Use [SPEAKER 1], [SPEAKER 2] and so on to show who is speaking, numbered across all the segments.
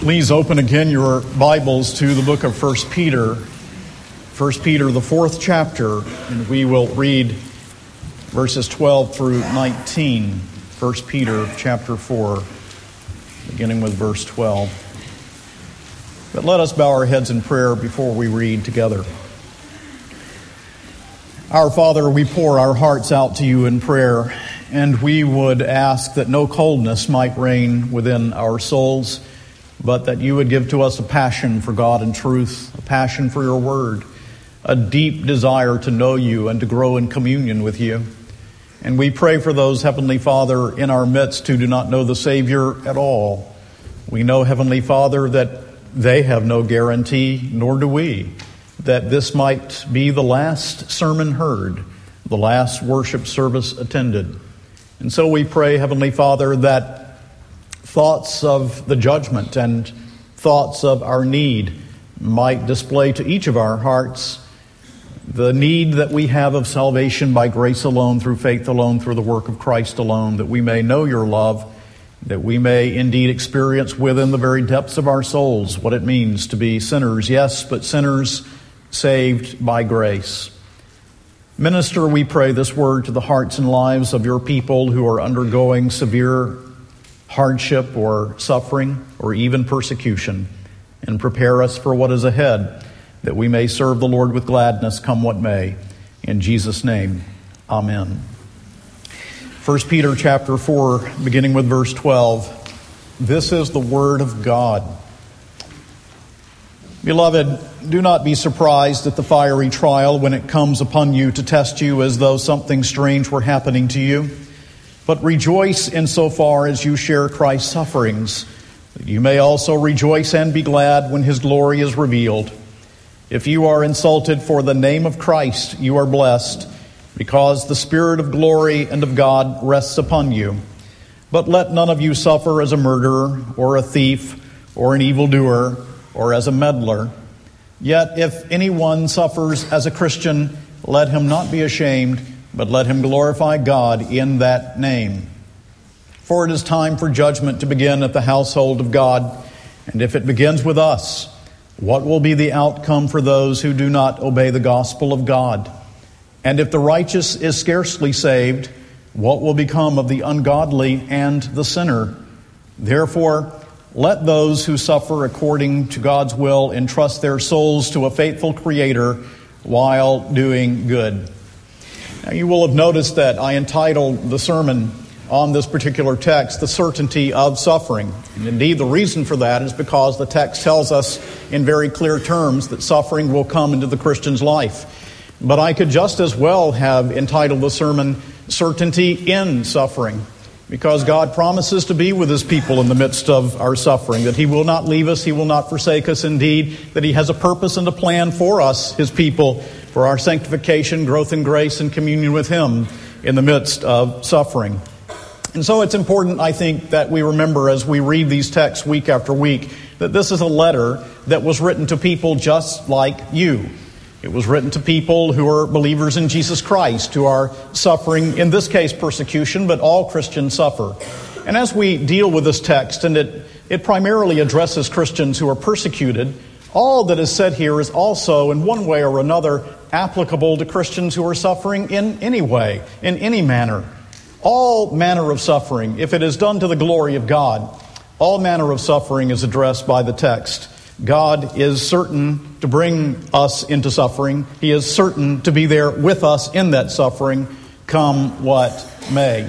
[SPEAKER 1] Please open again your Bibles to the book of 1 Peter. 1 Peter, the 4th chapter, and we will read verses 12 through 19. 1 Peter chapter 4, beginning with verse 12. But let us bow our heads in prayer before we read together. Our Father, we pour our hearts out to you in prayer, and we would ask that no coldness might reign within our souls, but that you would give to us a passion for God and truth, a passion for your word, a deep desire to know you and to grow in communion with you. And we pray for those, Heavenly Father, in our midst who do not know the Savior at all. We know, Heavenly Father, that they have no guarantee, nor do we, that this might be the last sermon heard, the last worship service attended. And so we pray, Heavenly Father, that thoughts of the judgment and thoughts of our need might display to each of our hearts the need that we have of salvation by grace alone, through faith alone, through the work of Christ alone, that we may know your love, that we may indeed experience within the very depths of our souls what it means to be sinners, yes, but sinners saved by grace. Minister, we pray, this word to the hearts and lives of your people who are undergoing severe hardship or suffering or even persecution, and prepare us for what is ahead, that we may serve the Lord with gladness, come what may. In Jesus' name, amen. 1 Peter chapter 4, beginning with verse 12. This is the word of God. Beloved, do not be surprised at the fiery trial when it comes upon you to test you as though something strange were happening to you. But rejoice insofar as you share Christ's sufferings, that you may also rejoice and be glad when his glory is revealed. If you are insulted for the name of Christ, you are blessed, because the Spirit of glory and of God rests upon you. But let none of you suffer as a murderer, or a thief, or an evildoer, or as a meddler. Yet if anyone suffers as a Christian, let him not be ashamed, but let him glorify God in that name. For it is time for judgment to begin at the household of God. And if it begins with us, what will be the outcome for those who do not obey the gospel of God? And if the righteous is scarcely saved, what will become of the ungodly and the sinner? Therefore, let those who suffer according to God's will entrust their souls to a faithful Creator while doing good. Now, you will have noticed that I entitled the sermon on this particular text, The Certainty of Suffering. And indeed, the reason for that is because the text tells us in very clear terms that suffering will come into the Christian's life. But I could just as well have entitled the sermon, Certainty in Suffering, because God promises to be with his people in the midst of our suffering, that he will not leave us, he will not forsake us, indeed, that he has a purpose and a plan for us, his people, for our sanctification, growth in grace, and communion with him in the midst of suffering. And so it's important, I think, that we remember as we read these texts week after week, that this is a letter that was written to people just like you. It was written to people who are believers in Jesus Christ, who are suffering, in this case, persecution, but all Christians suffer. And as we deal with this text, and it primarily addresses Christians who are persecuted, all that is said here is also, in one way or another, applicable to Christians who are suffering in any way, in any manner. All manner of suffering, if it is done to the glory of God, all manner of suffering is addressed by the text. God is certain to bring us into suffering. He is certain to be there with us in that suffering, come what may.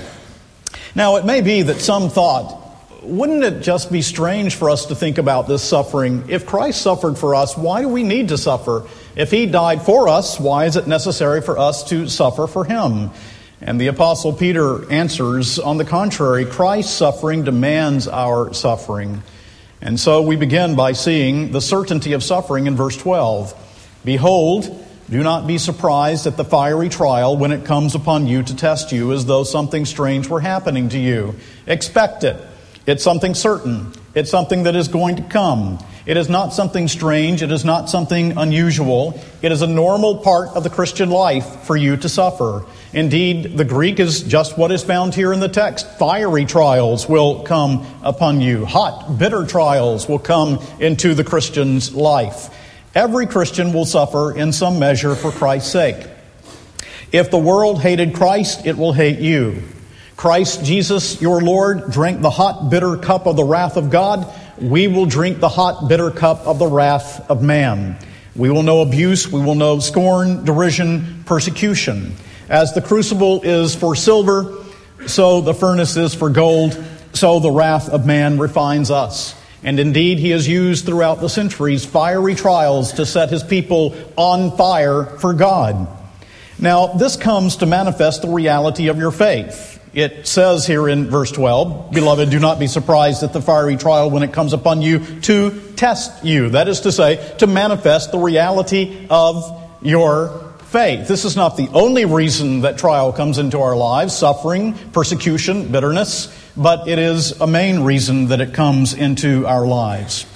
[SPEAKER 1] Now, it may be that some thought, wouldn't it just be strange for us to think about this suffering? If Christ suffered for us, why do we need to suffer? If he died for us, why is it necessary for us to suffer for him? And the Apostle Peter answers, on the contrary, Christ's suffering demands our suffering. And so we begin by seeing the certainty of suffering in verse 12. Behold, do not be surprised at the fiery trial when it comes upon you to test you as though something strange were happening to you. Expect it. It's something certain. It's something that is going to come. It is not something strange. It is not something unusual. It is a normal part of the Christian life for you to suffer. Indeed, the Greek is just what is found here in the text. Fiery trials will come upon you. Hot, bitter trials will come into the Christian's life. Every Christian will suffer in some measure for Christ's sake. If the world hated Christ, it will hate you. Christ Jesus, your Lord, drank the hot, bitter cup of the wrath of God. We will drink the hot, bitter cup of the wrath of man. We will know abuse. We will know scorn, derision, persecution. As the crucible is for silver, so the furnace is for gold, so the wrath of man refines us. And indeed, he has used throughout the centuries fiery trials to set his people on fire for God. Now, this comes to manifest the reality of your faith. It says here in verse 12, "Beloved, do not be surprised at the fiery trial when it comes upon you to test you." That is to say, to manifest the reality of your faith. This is not the only reason that trial comes into our lives, suffering, persecution, bitterness, but it is a main reason that it comes into our lives.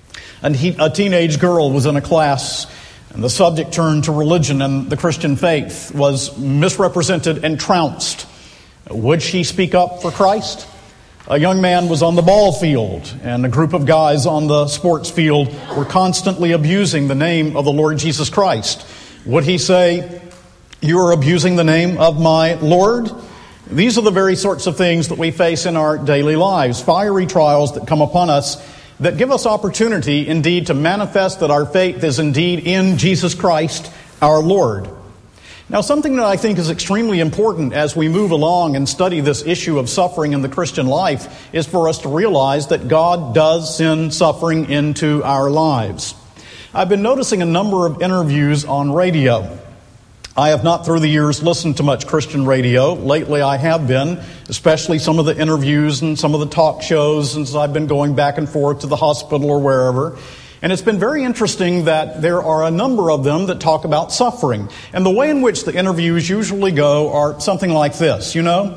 [SPEAKER 1] A teenage girl was in a class, and the subject turned to religion, and the Christian faith was misrepresented and trounced. Would she speak up for Christ? A young man was on the ball field, and a group of guys on the sports field were constantly abusing the name of the Lord Jesus Christ. Would he say, "You are abusing the name of my Lord"? These are the very sorts of things that we face in our daily lives, fiery trials that come upon us that give us opportunity indeed to manifest that our faith is indeed in Jesus Christ, our Lord. Now, something that I think is extremely important as we move along and study this issue of suffering in the Christian life is for us to realize that God does send suffering into our lives. I've been noticing a number of interviews on radio. I have not through the years listened to much Christian radio. Lately I have been, especially some of the interviews and some of the talk shows since I've been going back and forth to the hospital or wherever. And it's been very interesting that there are a number of them that talk about suffering. And the way in which the interviews usually go are something like this,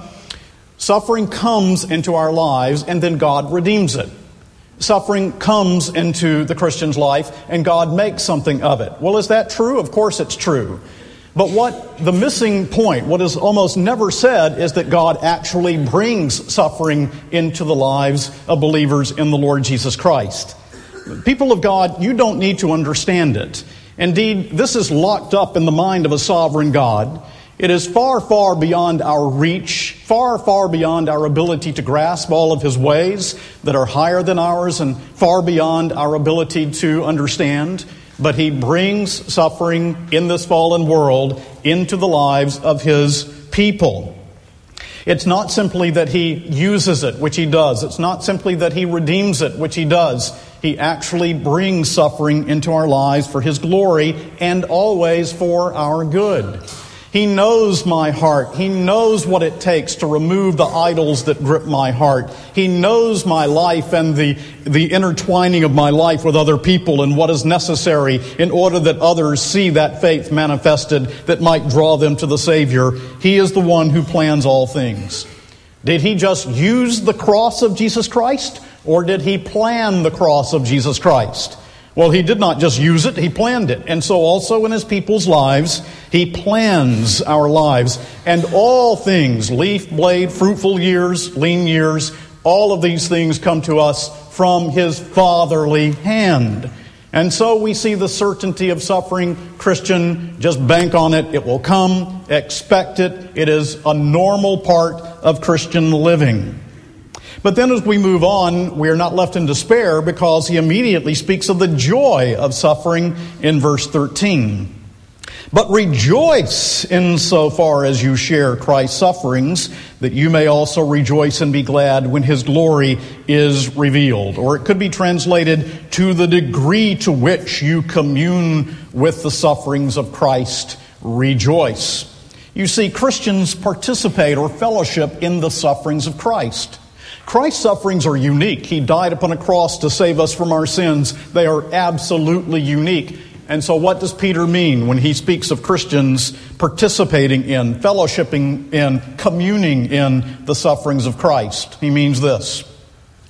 [SPEAKER 1] Suffering comes into our lives and then God redeems it. Suffering comes into the Christian's life and God makes something of it. Well, is that true? Of course it's true. But what the missing point, what is almost never said, is that God actually brings suffering into the lives of believers in the Lord Jesus Christ. People of God, you don't need to understand it. Indeed, this is locked up in the mind of a sovereign God. It is far, far beyond our reach, far, far beyond our ability to grasp all of His ways that are higher than ours and far beyond our ability to understand. But He brings suffering in this fallen world into the lives of His people. It's not simply that He uses it, which He does. It's not simply that He redeems it, which He does. He actually brings suffering into our lives for His glory and always for our good. He knows my heart. He knows what it takes to remove the idols that grip my heart. He knows my life and the intertwining of my life with other people and what is necessary in order that others see that faith manifested that might draw them to the Savior. He is the one who plans all things. Did He just use the cross of Jesus Christ, or did He plan the cross of Jesus Christ? Well, He did not just use it, He planned it. And so also in His people's lives, He plans our lives. And all things, leaf, blade, fruitful years, lean years, all of these things come to us from His fatherly hand. And so we see the certainty of suffering. Christian, just bank on it. It will come. Expect it. It is a normal part of Christian living. But then as we move on, we are not left in despair because He immediately speaks of the joy of suffering in verse 13. But rejoice insofar as you share Christ's sufferings, that you may also rejoice and be glad when His glory is revealed. Or it could be translated, to the degree to which you commune with the sufferings of Christ, rejoice. You see, Christians participate or fellowship in the sufferings of Christ. Christ's sufferings are unique. He died upon a cross to save us from our sins. They are absolutely unique. And so what does Peter mean when he speaks of Christians participating in, fellowshipping in, communing in the sufferings of Christ? He means this.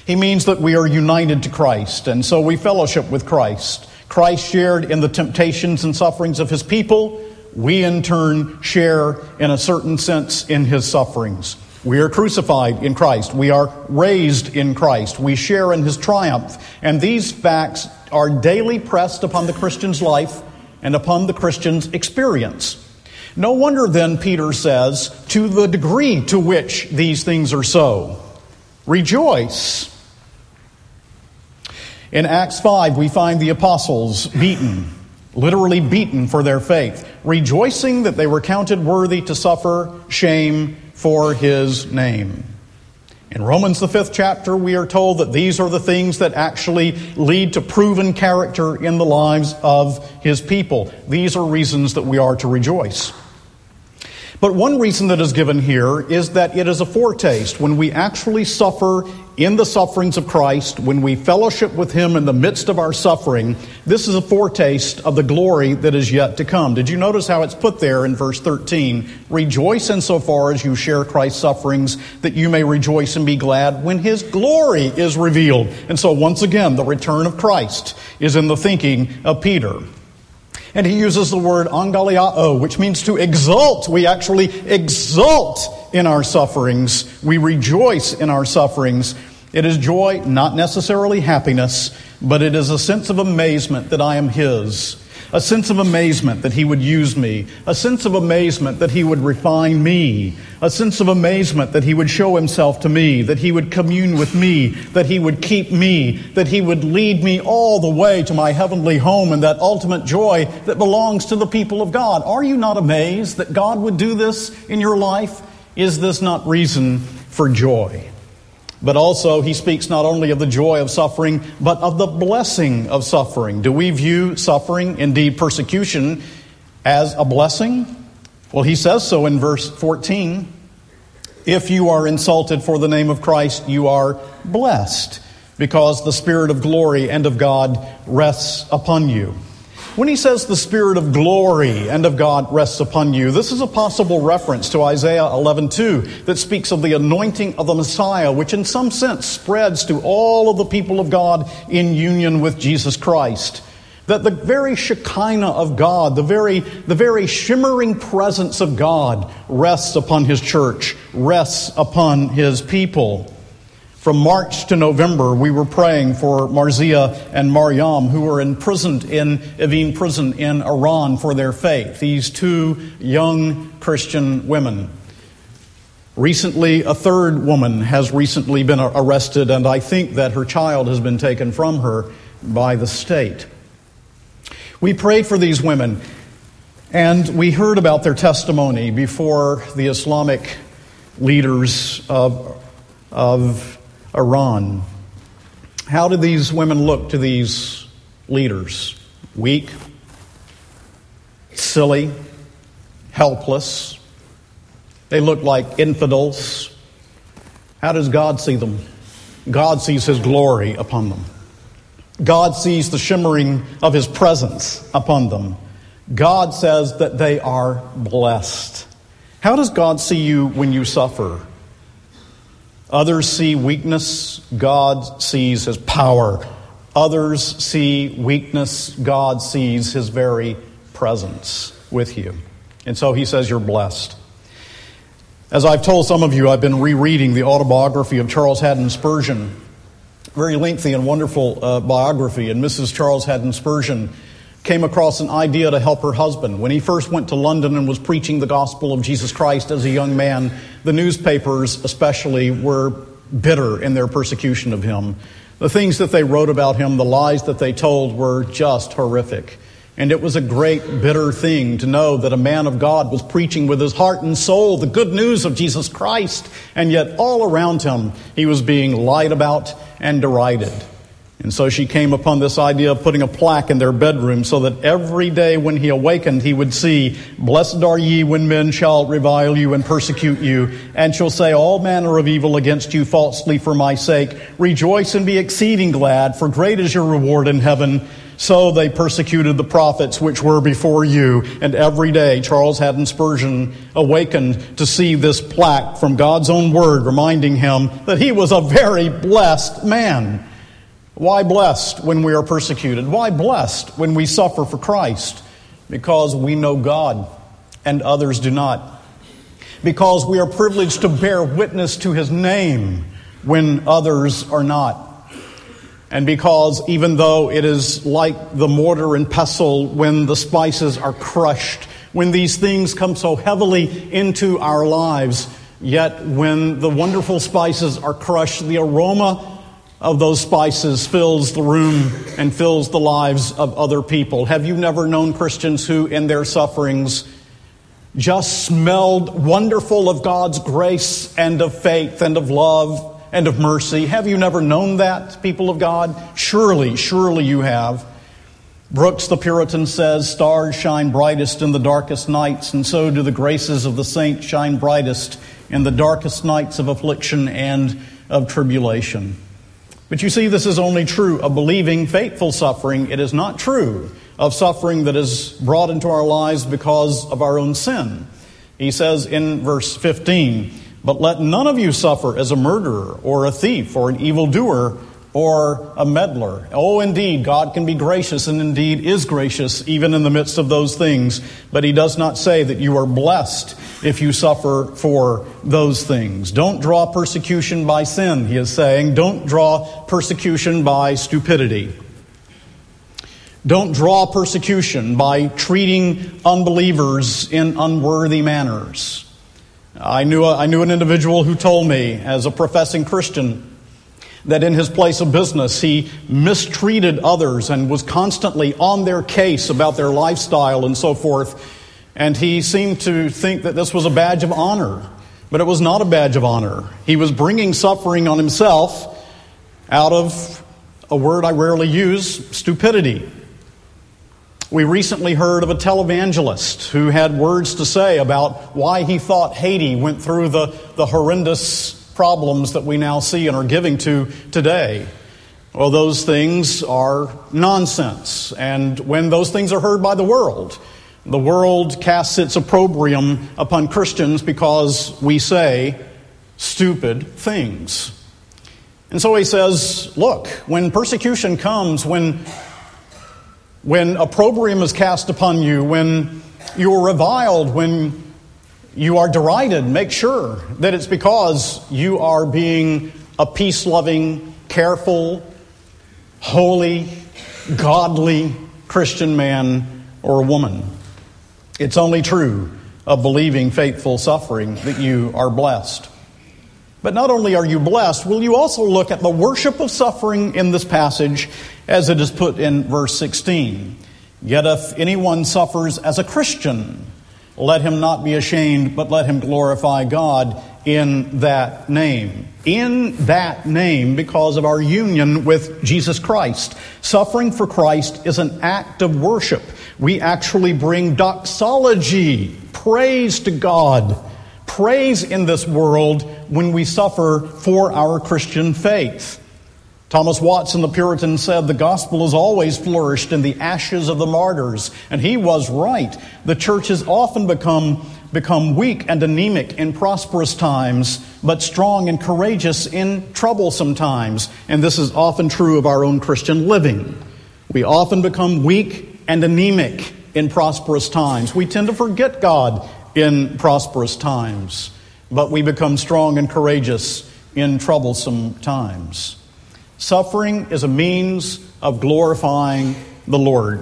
[SPEAKER 1] He means that we are united to Christ, and so we fellowship with Christ. Christ shared in the temptations and sufferings of his people. We in turn share in a certain sense in his sufferings. We are crucified in Christ. We are raised in Christ. We share in his triumph. And these facts are daily pressed upon the Christian's life and upon the Christian's experience. No wonder then, Peter says, to the degree to which these things are so, rejoice. In Acts 5, we find the apostles beaten, literally beaten for their faith, rejoicing that they were counted worthy to suffer shame for his name. In Romans, the 5th chapter, we are told that these are the things that actually lead to proven character in the lives of his people. These are reasons that we are to rejoice. But one reason that is given here is that it is a foretaste. When we actually suffer in the sufferings of Christ, when we fellowship with him in the midst of our suffering, this is a foretaste of the glory that is yet to come. Did you notice how it's put there in verse 13? Rejoice insofar as you share Christ's sufferings, that you may rejoice and be glad when his glory is revealed. And so once again, the return of Christ is in the thinking of Peter. And he uses the word angaliao, which means to exult. We actually exult in our sufferings. We rejoice in our sufferings. It is joy, not necessarily happiness, but it is a sense of amazement that I am his. A sense of amazement that he would use me. A sense of amazement that he would refine me. A sense of amazement that he would show himself to me, that he would commune with me, that he would keep me, that he would lead me all the way to my heavenly home and that ultimate joy that belongs to the people of God. Are you not amazed that God would do this in your life? Is this not reason for joy? But also, he speaks not only of the joy of suffering, but of the blessing of suffering. Do we view suffering, indeed persecution, as a blessing? Well, he says so in verse 14. If you are insulted for the name of Christ, you are blessed, because the Spirit of glory and of God rests upon you. When he says the Spirit of glory and of God rests upon you, this is a possible reference to Isaiah 11:2 that speaks of the anointing of the Messiah, which in some sense spreads to all of the people of God in union with Jesus Christ. That the very Shekinah of God, the very shimmering presence of God rests upon his church, rests upon his people. From March to November, we were praying for Marzia and Mariam, who were imprisoned in Evin prison in Iran for their faith. These two young Christian women. Recently, a third woman has recently been arrested, and I think that her child has been taken from her by the state. We prayed for these women, and we heard about their testimony before the Islamic leaders of Iran. How did these women look to these leaders? Weak, silly, helpless. They look like infidels. How does God see them? God sees his glory upon them. God sees the shimmering of his presence upon them. God says that they are blessed. How does God see you when you suffer? Others see weakness, God sees his power. Others see weakness, God sees his very presence with you. And so he says you're blessed. As I've told some of you, I've been rereading the autobiography of Charles Haddon Spurgeon. Very lengthy and wonderful biography. And Mrs. Charles Haddon Spurgeon came across an idea to help her husband. When he first went to London and was preaching the gospel of Jesus Christ as a young man, the newspapers especially were bitter in their persecution of him. The things that they wrote about him, the lies that they told were just horrific. And it was a great bitter thing to know that a man of God was preaching with his heart and soul the good news of Jesus Christ, and yet all around him he was being lied about and derided. And so she came upon this idea of putting a plaque in their bedroom so that every day when he awakened, he would see, "Blessed are ye when men shall revile you and persecute you, and shall say all manner of evil against you falsely for my sake. Rejoice and be exceeding glad, for great is your reward in heaven. So they persecuted the prophets which were before you. And every day Charles Haddon Spurgeon awakened to see this plaque from God's own word reminding him that he was a very blessed man. Why blessed when we are persecuted? Why blessed when we suffer for Christ? Because we know God and others do not. Because we are privileged to bear witness to His name when others are not. And because even though it is like the mortar and pestle when the spices are crushed, when these things come so heavily into our lives, yet when the wonderful spices are crushed, the aroma of those spices fills the room and fills the lives of other people. Have you never known Christians who in their sufferings just smelled wonderful of God's grace and of faith and of love and of mercy? Have you never known that, people of God? Surely you have. Brooks the Puritan says, stars shine brightest in the darkest nights, and so do the graces of the saints shine brightest in the darkest nights of affliction and of tribulation. But you see, this is only true of believing, faithful suffering. It is not true of suffering that is brought into our lives because of our own sin. He says in verse 15, but let none of you suffer as a murderer or a thief or an evildoer or a meddler. Oh, indeed, God can be gracious and indeed is gracious even in the midst of those things. But He does not say that you are blessed if you suffer for those things. Don't draw persecution by sin, He is saying. Don't draw persecution by stupidity. Don't draw persecution by treating unbelievers in unworthy manners. I knew an individual who told me, as a professing Christian, that in his place of business he mistreated others and was constantly on their case about their lifestyle and so forth. And he seemed to think that this was a badge of honor. But it was not a badge of honor. He was bringing suffering on himself out of a word I rarely use, stupidity. We recently heard of a televangelist who had words to say about why he thought Haiti went through the horrendous problems that we now see and are giving to today. Well, those things are nonsense. And when those things are heard by the world casts its opprobrium upon Christians because we say stupid things. And so he says, look, when persecution comes, when opprobrium is cast upon you, when you are reviled, when you are derided, make sure that it's because you are being a peace-loving, careful, holy, godly Christian man or woman. It's only true of believing, faithful suffering that you are blessed. But not only are you blessed, will you also look at the worship of suffering in this passage as it is put in verse 16. Yet if anyone suffers as a Christian, let him not be ashamed, but let him glorify God in that name. In that name, because of our union with Jesus Christ. Suffering for Christ is an act of worship. We actually bring doxology, praise to God, praise in this world when we suffer for our Christian faith. Thomas Watson the Puritan said, the gospel has always flourished in the ashes of the martyrs. And he was right. The church has often become weak and anemic in prosperous times, but strong and courageous in troublesome times. And this is often true of our own Christian living. We often become weak and anemic in prosperous times. We tend to forget God in prosperous times, but we become strong and courageous in troublesome times. Suffering is a means of glorifying the Lord.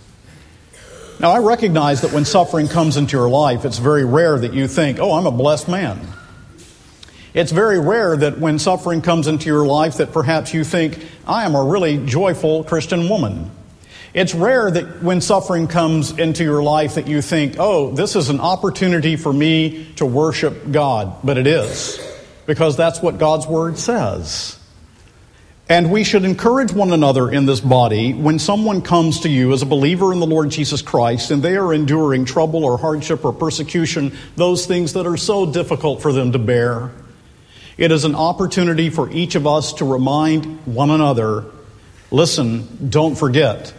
[SPEAKER 1] Now, I recognize that when suffering comes into your life, it's very rare that you think, oh, I'm a blessed man. It's very rare that when suffering comes into your life that perhaps you think, I am a really joyful Christian woman. It's rare that when suffering comes into your life that you think, oh, this is an opportunity for me to worship God. But it is, because that's what God's Word says. And we should encourage one another in this body when someone comes to you as a believer in the Lord Jesus Christ and they are enduring trouble or hardship or persecution, those things that are so difficult for them to bear. It is an opportunity for each of us to remind one another, listen, don't forget,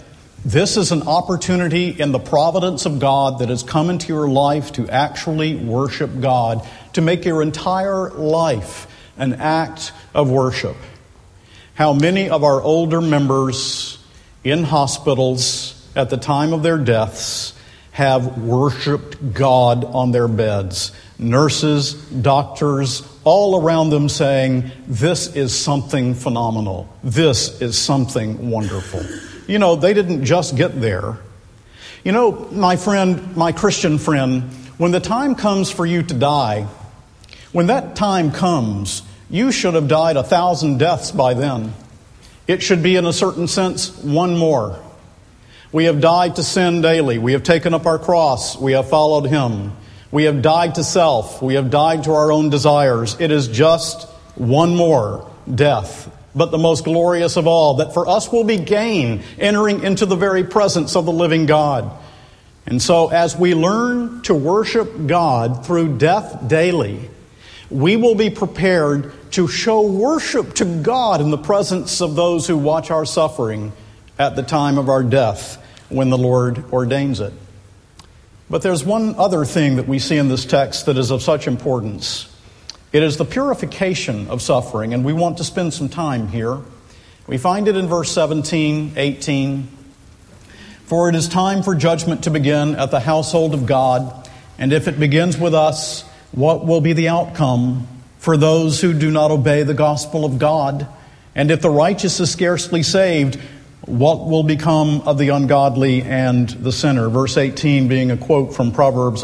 [SPEAKER 1] This is an opportunity in the providence of God that has come into your life to actually worship God, to make your entire life an act of worship. How many of our older members in hospitals at the time of their deaths have worshiped God on their beds. Nurses, doctors, all around them saying, this is something phenomenal. This is something wonderful. You know, they didn't just get there. You know, my friend, my Christian friend, when the time comes for you to die, when that time comes, you should have died 1,000 deaths by then. It should be, in a certain sense, one more. We have died to sin daily. We have taken up our cross. We have followed Him. We have died to self. We have died to our own desires. It is just one more death. But the most glorious of all, that for us will be gain, entering into the very presence of the living God. And so as we learn to worship God through death daily, we will be prepared to show worship to God in the presence of those who watch our suffering at the time of our death when the Lord ordains it. But there's one other thing that we see in this text that is of such importance. It is the purification of suffering, and we want to spend some time here. We find it in verse 17, 18. For it is time for judgment to begin at the household of God, and if it begins with us, what will be the outcome for those who do not obey the gospel of God? And if the righteous is scarcely saved, what will become of the ungodly and the sinner? Verse 18 being a quote from Proverbs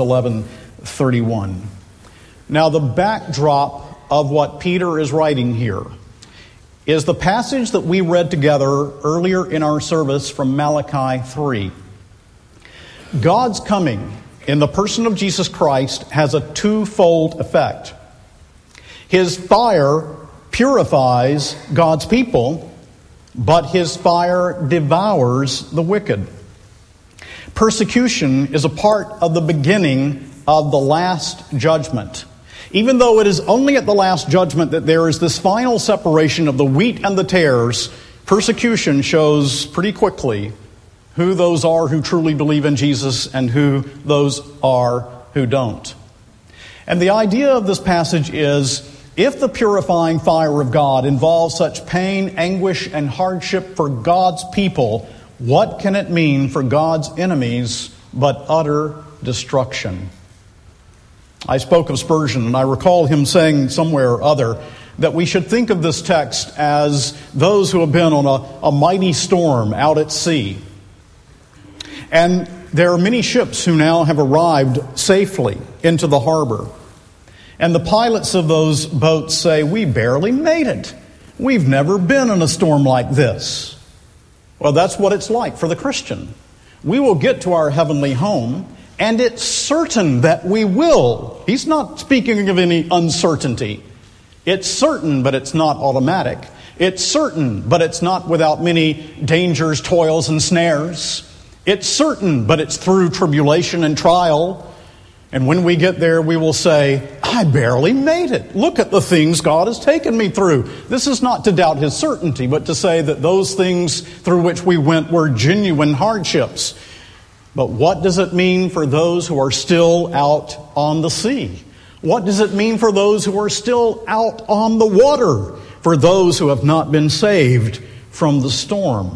[SPEAKER 1] 11:31. Now, the backdrop of what Peter is writing here is the passage that we read together earlier in our service from Malachi 3. God's coming in the person of Jesus Christ has a twofold effect. His fire purifies God's people, but His fire devours the wicked. Persecution is a part of the beginning of the last judgment. Even though it is only at the last judgment that there is this final separation of the wheat and the tares, persecution shows pretty quickly who those are who truly believe in Jesus and who those are who don't. And the idea of this passage is, if the purifying fire of God involves such pain, anguish, and hardship for God's people, what can it mean for God's enemies but utter destruction? I spoke of Spurgeon, and I recall him saying somewhere or other that we should think of this text as those who have been on a mighty storm out at sea. And there are many ships who now have arrived safely into the harbor. And the pilots of those boats say, we barely made it. We've never been in a storm like this. Well, that's what it's like for the Christian. We will get to our heavenly home, and it's certain that we will. He's not speaking of any uncertainty. It's certain, but it's not automatic. It's certain, but it's not without many dangers, toils, and snares. It's certain, but it's through tribulation and trial. And when we get there, we will say, I barely made it. Look at the things God has taken me through. This is not to doubt His certainty, but to say that those things through which we went were genuine hardships. But what does it mean for those who are still out on the sea? What does it mean for those who are still out on the water? For those who have not been saved from the storm?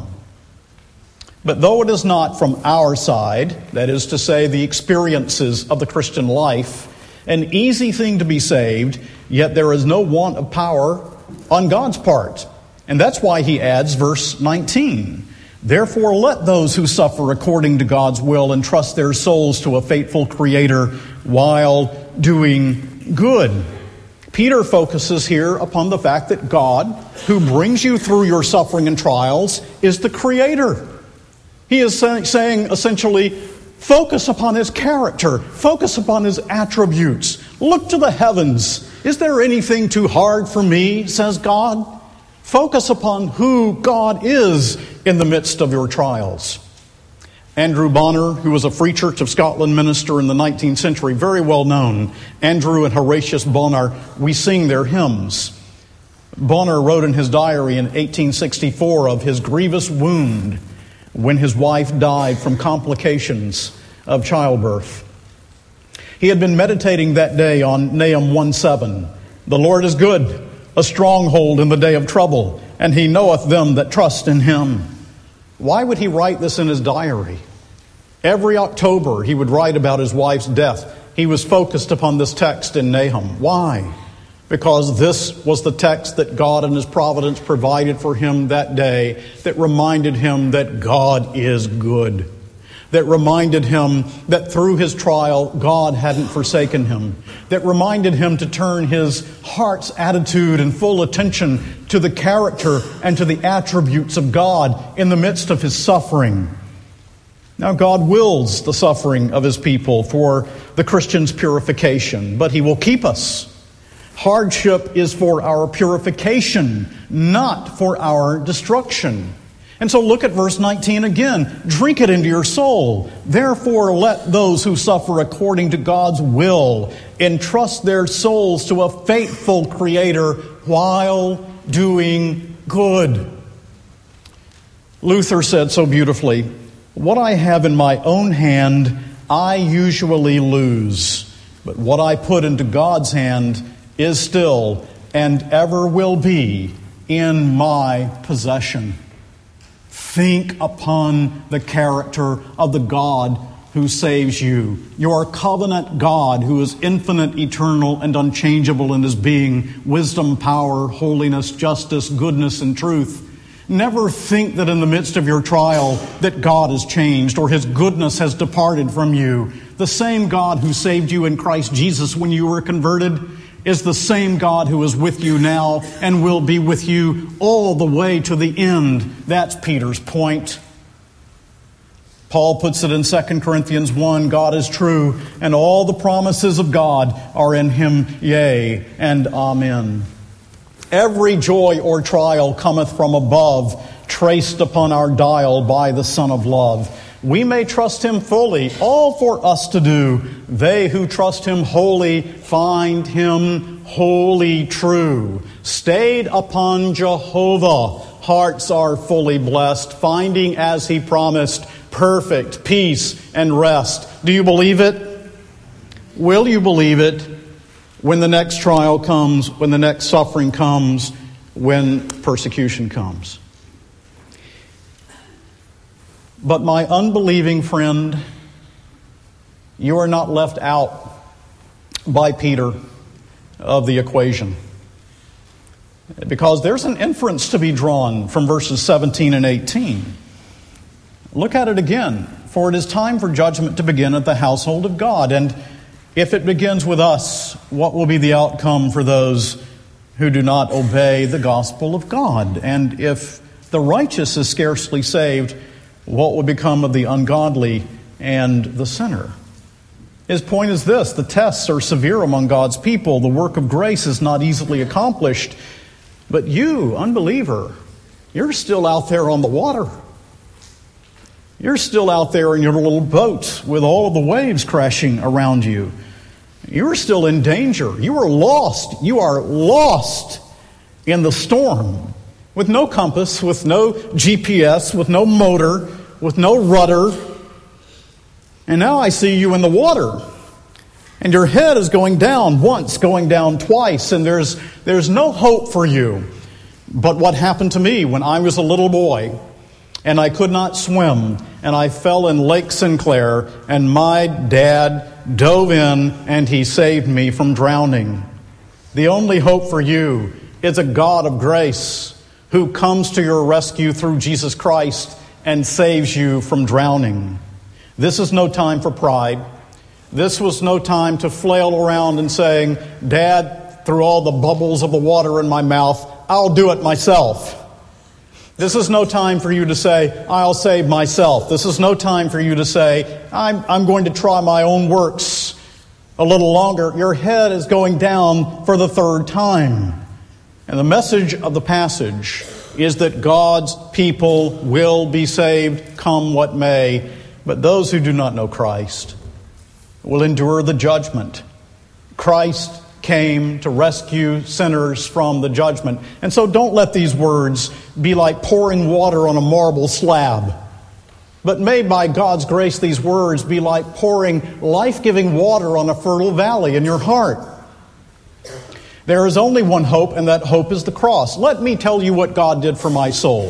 [SPEAKER 1] But though it is not from our side, that is to say the experiences of the Christian life, an easy thing to be saved, yet there is no want of power on God's part. And that's why he adds verse 19. Therefore let those who suffer according to God's will entrust their souls to a faithful Creator while doing good. Peter focuses here upon the fact that God, who brings you through your suffering and trials, is the Creator. He is saying essentially, focus upon His character. Focus upon His attributes. Look to the heavens. Is there anything too hard for me, says God? Focus upon who God is in the midst of your trials. Andrew Bonar, who was a Free Church of Scotland minister in the 19th century, very well known. Andrew and Horatius Bonar, we sing their hymns. Bonar wrote in his diary in 1864 of his grievous wound, when his wife died from complications of childbirth. He had been meditating that day on Nahum 1:7. The Lord is good, a stronghold in the day of trouble, and he knoweth them that trust in him. Why would he write this in his diary? Every October he would write about his wife's death. He was focused upon this text in Nahum. Why? Because this was the text that God in his providence provided for him that day, that reminded him that God is good, that reminded him that through his trial, God hadn't forsaken him, that reminded him to turn his heart's attitude and full attention to the character and to the attributes of God in the midst of his suffering. Now, God wills the suffering of his people for the Christian's purification, but he will keep us. Hardship is for our purification, not for our destruction. And so look at verse 19 again. Drink it into your soul. Therefore, let those who suffer according to God's will entrust their souls to a faithful Creator while doing good. Luther said so beautifully, "What I have in my own hand, I usually lose. But what I put into God's hand is still and ever will be in my possession." Think upon the character of the God who saves you, your covenant God who is infinite, eternal, and unchangeable in his being, wisdom, power, holiness, justice, goodness, and truth. Never think that in the midst of your trial that God has changed or his goodness has departed from you. The same God who saved you in Christ Jesus when you were converted is the same God who is with you now and will be with you all the way to the end. That's Peter's point. Paul puts it in 2 Corinthians 1, God is true, and all the promises of God are in him, yea, and amen. Every joy or trial cometh from above, traced upon our dial by the Son of Love. We may trust him fully, all for us to do. They who trust him wholly find him wholly true. Stayed upon Jehovah, hearts are fully blessed, finding as he promised perfect peace and rest. Do you believe it? Will you believe it when the next trial comes, when the next suffering comes, when persecution comes? But my unbelieving friend, you are not left out by Peter of the equation. Because there's an inference to be drawn from verses 17 and 18. Look at it again. For it is time for judgment to begin at the household of God. And if it begins with us, what will be the outcome for those who do not obey the gospel of God? And if the righteous is scarcely saved, what will become of the ungodly and the sinner? His point is this: the tests are severe among God's people. The work of grace is not easily accomplished. But you, unbeliever, you're still out there on the water. You're still out there in your little boat with all of the waves crashing around you. You're still in danger. You are lost. You are lost in the storm, with no compass, with no GPS, with no motor, with no rudder. And now I see you in the water. And your head is going down once, going down twice, and there's no hope for you. But what happened to me when I was a little boy and I could not swim and I fell in Lake Sinclair and my dad dove in and he saved me from drowning. The only hope for you is a God of grace who comes to your rescue through Jesus Christ and saves you from drowning. This is no time for pride. This was no time to flail around and saying, Dad, through all the bubbles of the water in my mouth, I'll do it myself. This is no time for you to say, I'll save myself. This is no time for you to say, I'm going to try my own works a little longer. Your head is going down for the third time. And the message of the passage is that God's people will be saved, come what may. But those who do not know Christ will endure the judgment. Christ came to rescue sinners from the judgment. And so don't let these words be like pouring water on a marble slab. But may, by God's grace, these words be like pouring life-giving water on a fertile valley in your heart. There is only one hope, and that hope is the cross. Let me tell you what God did for my soul.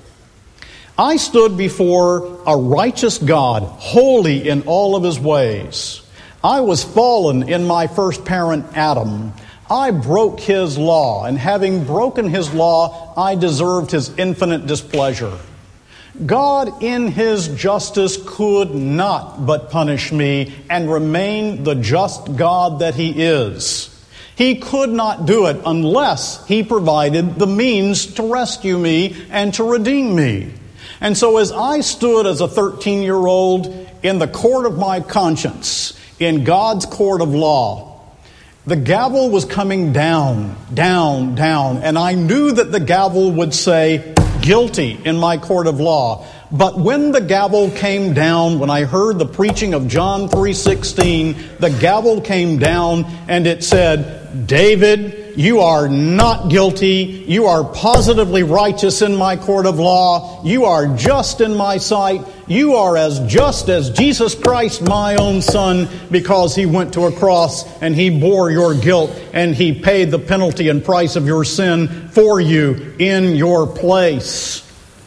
[SPEAKER 1] I stood before a righteous God, holy in all of His ways. I was fallen in my first parent, Adam. I broke His law, and having broken His law, I deserved His infinite displeasure. God, in His justice, could not but punish me and remain the just God that He is. He could not do it unless He provided the means to rescue me and to redeem me. And so as I stood as a 13-year-old in the court of my conscience, in God's court of law, the gavel was coming down, down, down, and I knew that the gavel would say, guilty in my court of law. But when the gavel came down, when I heard the preaching of John 3:16, the gavel came down and it said, David, you are not guilty. You are positively righteous in my court of law. You are just in my sight. You are as just as Jesus Christ, my own Son, because He went to a cross and He bore your guilt and He paid the penalty and price of your sin for you in your place.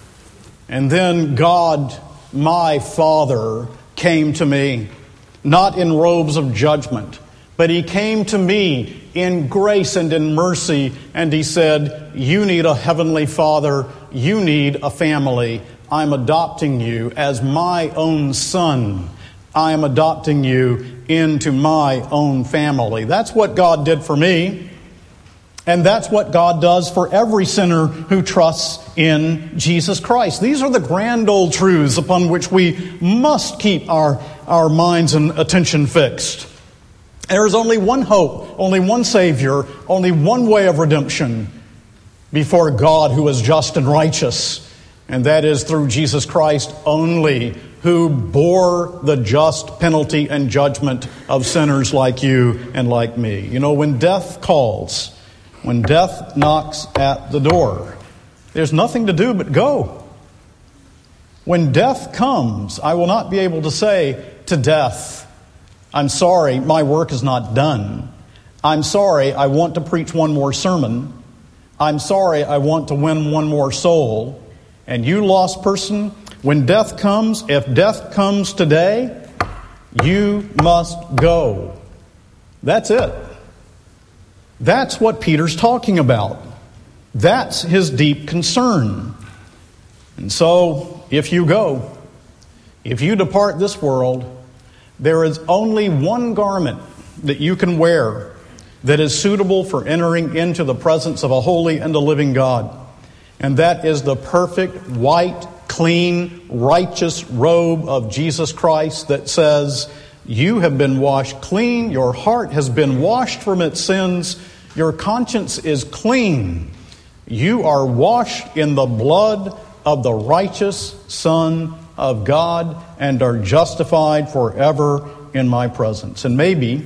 [SPEAKER 1] And then God, my Father, came to me, not in robes of judgment, but He came to me in grace and in mercy, and He said, you need a heavenly Father, you need a family. I'm adopting you as my own son. I am adopting you into my own family. That's what God did for me. And that's what God does for every sinner who trusts in Jesus Christ. These are the grand old truths upon which we must keep our minds and attention fixed. There is only one hope, only one Savior, only one way of redemption before God who is just and righteous. And that is through Jesus Christ only, who bore the just penalty and judgment of sinners like you and like me. You know, when death calls, when death knocks at the door, there's nothing to do but go. When death comes, I will not be able to say to death, I'm sorry, my work is not done. I'm sorry, I want to preach one more sermon. I'm sorry, I want to win one more soul. And you, lost person, when death comes, if death comes today, you must go. That's it. That's what Peter's talking about. That's his deep concern. And so, if you go, if you depart this world, there is only one garment that you can wear that is suitable for entering into the presence of a holy and a living God. And that is the perfect, white, clean, righteous robe of Jesus Christ that says, you have been washed clean, your heart has been washed from its sins, your conscience is clean. You are washed in the blood of the righteous Son of God and are justified forever in my presence. And maybe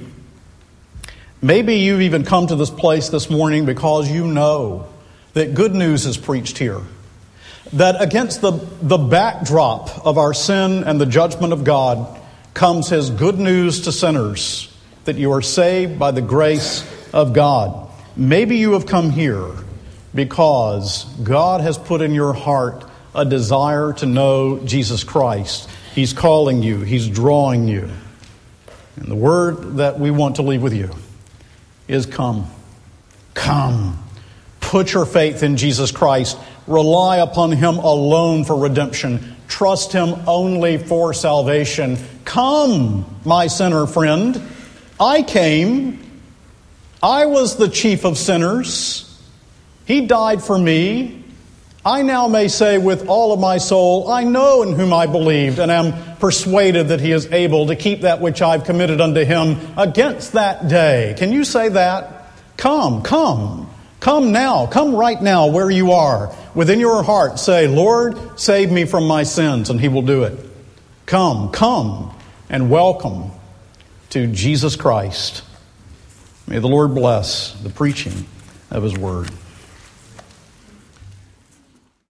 [SPEAKER 1] you've even come to this place this morning because you know that good news is preached here. That against the backdrop of our sin and the judgment of God comes His good news to sinners, that you are saved by the grace of God. Maybe you have come here because God has put in your heart a desire to know Jesus Christ. He's calling you. He's drawing you. And the word that we want to leave with you is come. Come. Put your faith in Jesus Christ. Rely upon Him alone for redemption. Trust Him only for salvation. Come, my sinner friend. I came. I was the chief of sinners. He died for me. I now may say with all of my soul, I know in whom I believed, and am persuaded that He is able to keep that which I've committed unto Him against that day. Can you say that? Come, come. Come now. Come right now where you are. Within your heart, say, Lord, save me from my sins, and He will do it. Come, and welcome to Jesus Christ. May the Lord bless the preaching of His word.